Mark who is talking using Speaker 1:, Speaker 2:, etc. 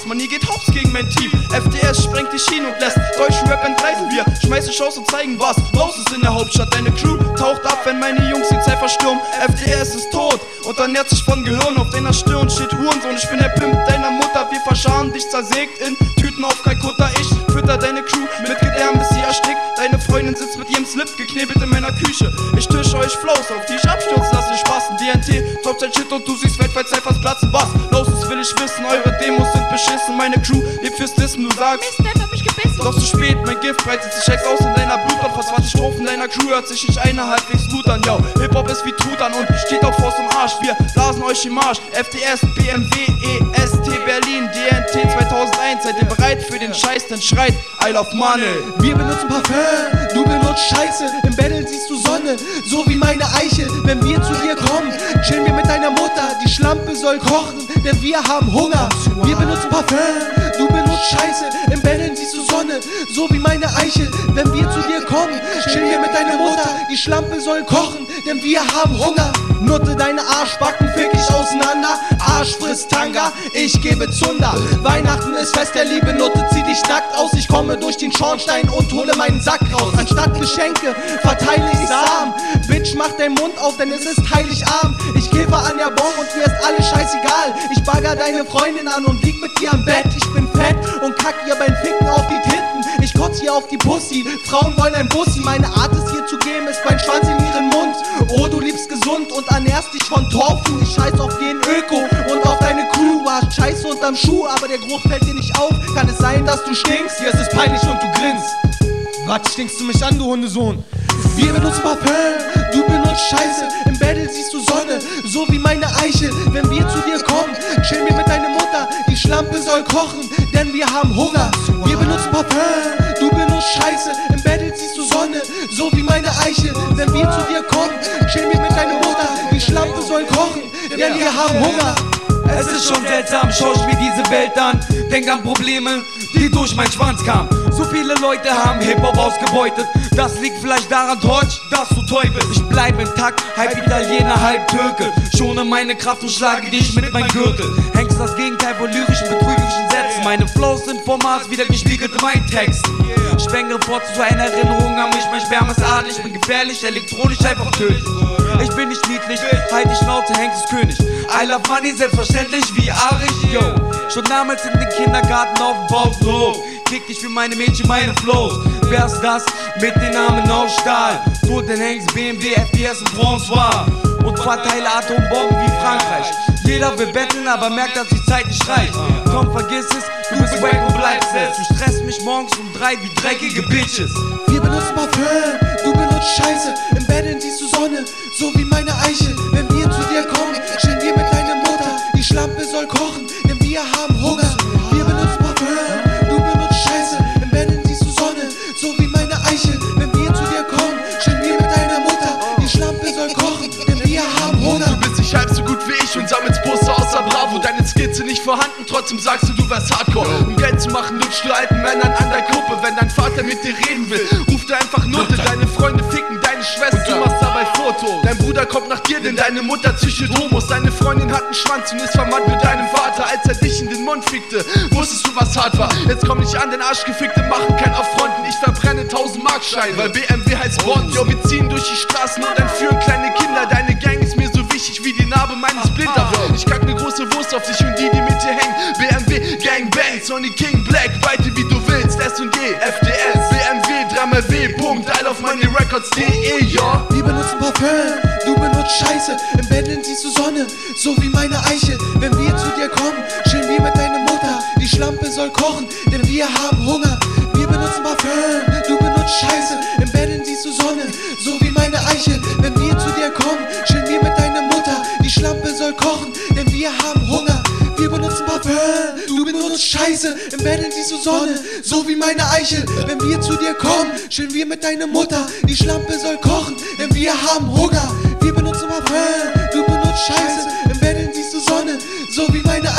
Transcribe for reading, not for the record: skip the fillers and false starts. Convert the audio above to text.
Speaker 1: man, hier geht Hops gegen mein Team. FDS sprengt die Schiene und lässt deutschen Rap entgleiten. Wir schmeißen Shows und zeigen, was los ist in der Hauptstadt. Deine Crew taucht ab, wenn meine Jungs die Zeit verstürmen. FDS ist tot und ernährt sich von Gehirn. Auf deiner Stirn steht Hurensohn, ich bin der Pimp deiner Mutter. Wir verscharen dich zersägt in Tüten auf Kalkutta. Ich fütter deine Crew mit Gedärm, bis sie erstickt. Deine Freundin sitzt mit ihrem Slip geknebelt in meiner Küche. Ich tische euch Flows, auf die ich abstürzen lasse, ihr Spasten. DNT, Topzeit Shit und du siehst weltweit Cyphers platzen. Was los ist, will ich wissen, eure Demos sind beschissen. Meine Crew lebt fürs Dissen, du sagst
Speaker 2: Mist, der hat mich gebissen.
Speaker 1: doch zu spät, mein Gift breitet sich Checks aus in deiner Blutbahn. Vor 20 Strophen deiner Crew hört sich nicht einer halbwegs gut an. Yo, Hip-Hop ist wie Truthahn und steht auf Faust im Arsch. Wir blasen euch im Marsch. FDS, BMW, EST, Berlin, DNT 2001. Seid ihr bereit für den Scheiß, dann schreit I love money.
Speaker 3: Wir benutzen Parfum, du benutzt Scheiße. Im Battle siehst du Sonne, so wie meine Eichel. Wenn wir zu dir kommen, chillen wir mit deiner Mutter. Die Schlampe soll kochen, denn wir haben Hunger. Wir benutzen Parfum, du benutzt Scheiße. Im Battle siehst du Sonne, so wie meine Eichel. Wenn wir zu dir kommen, chillen wir mit deiner Mutter. Die Schlampe soll kochen, denn wir haben Hunger. Nutte deine Arschbacken, fick ich auseinander. Arsch frisst Tanga, ich gebe Zunder. Weihnachten ist Fest der Liebe, Nutte zieh dich nackt aus. Ich komme durch den Schornstein und hole meinen Sack raus. Anstatt Geschenke verteile ich Samen. Bitch, mach deinen Mund auf, denn es ist Heiligabend. Ich kiffe an der Bon und mir ist alles scheißegal. Ich bagger deine Freundin an und lieg mit ihr am Bett. Ich bin fett und kack ihr beim Ficken auf die Titten. Ich kotz hier auf die Pussy, Frauen wollen ein Bussi. Meine Art es hier zu geben ist mein Schwanz in ihren Mund. Oh, du liebst gesund und ernährst dich von Tofu. Ich scheiß auf jeden Öko und auf deine Crew. Du hast Scheiße unterm Schuh, aber der Geruch fällt dir nicht auf. Kann es sein, dass du stinkst? Hier ist es peinlich und du grinst. Was stinkst du mich an, du Hundesohn? Wir benutzen Parfum, du benutzt Scheiße. Im Battle siehst du Sonne, so wie meine Eichel. Wenn wir zu dir kommen, chillen wir mit deiner Mutter. Die Schlampe soll kochen, denn wir haben Hunger. Wir benutzen Parfum, du benutzt Scheiße. Im Battle siehst du Sonne, so wie meine Eichel. Wenn wir zu dir kommen, chillen wir mit deiner Mutter. Die Schlampe soll kochen, denn wir haben Hunger.
Speaker 4: Es ist schon seltsam, schau ich mir diese Welt an. Denk an Probleme, die durch meinen Schwanz kamen. So viele Leute haben Hip-Hop ausgebeutet. Das liegt vielleicht daran, Deutsch, dass du Teufel. Ich bleib intakt, halb Italiener, halb Türke. Schone meine Kraft und schlage dich mit meinem Gürtel. Hängst das Gegenteil von lyrischen, betrügerischen Sätzen. Meine Flows sind vom Mars wieder gespiegelt in meinen Texten. Schwänge fort zu einer Erinnerung an mich. Mein Sperma ist adelig, bin gefährlich, elektronisch einfach tödlich. Ich bin nicht niedlich, halt die Schnauze, Hengst ist König. I love money, selbstverständlich wie Arich, yo. Schon damals in den Kindergarten auf dem Bauernhof kick ich für meine Mädchen meine Flows. Wer ist das mit den Namen aus Stahl? Toten Hengst, BMW, FDS und François. Und verteile Atombomben wie Frankreich. Jeder will betteln, aber merkt, dass die Zeit nicht reicht. Komm, vergiss es, du bist wack und bleibst es. Du stresst mich morgens um 3 wie dreckige Bitches.
Speaker 3: Wir benutzen Parfum, du benutzt Scheiße. Im Battle siehst du Sonne, so wie meine Eichel. Wenn wir zu dir kommen, chillen wir mit deiner Mutter. Die Schlampe soll kochen, denn wir haben Hunger. Wir benutzen Parfum, du benutzt Scheiße. Im Battle siehst du Sonne, so wie meine Eichel. Wenn wir zu dir kommen, chillen wir mit deiner Mutter. Die Schlampe soll kochen, denn wir haben Hunger.
Speaker 1: Du bist nicht halb so gut wie ich und sammelst Poster außer Bravo. Deine Skills sind nicht vorhanden, trotzdem sagst du wärst Hardcore. Um Geld zu machen, lutschst du alten Männern an der Kuppe. Wenn dein Vater mit dir reden will, ruft er einfach Nutte. Deine Freunde ficken deine Schwester, du machst dabei Fotos. Dein Bruder kommt nach dir, denn deine Mutter züchtet Homos. Deine Freundin hat einen Schwanz und ist verwandt mit deinem Vater. Als er dich in den Mund fickte, wusstest du, was hart war. Jetzt komm ich an, den Arschgefickte machen kein Affronten. Ich verbrenne 1000 Markscheine, weil BMW heißt Bond. Yo, wir ziehen durch die Straßen und entführen kleine Kinder. Deine Gang ist mir so wichtig wie die Narbe meines Blinders. Ich kack ne große Wurst auf dich und die mit dir hängen. BMW, Gangbang, Sony King, Black, weite wie du willst. S&G, FDS, BMW, 3xW, Punkt, I love money records.de, ja.
Speaker 3: Wir benutzen Parfum, du benutzt Scheiße. Im Battle siehst du Sonne, so wie meine Eichel. Wenn wir zu dir kommen, chillen wir mit deiner Mutter. Die Schlampe soll kochen, denn wir haben Hunger. Wir benutzen Parfum, du benutzt Scheiße. Im Battle siehst du Sonne, so wie meine Eichel. Wenn wir zu dir kommen, chillen wir mit deiner Mutter. Die Schlampe soll kochen, denn wir haben Hunger. Wir benutzen Parfum, du benutzt Scheiße. Im Battle siehst du Sonne, so wie meine Eichel. Wenn wir zu dir kommen, chillen wir mit deiner Mutter. Die Schlampe soll kochen, denn wir haben Hunger. Wir benutzen Parfum, du benutzt Scheiße. Im Battle siehst du Sonne, so wie meine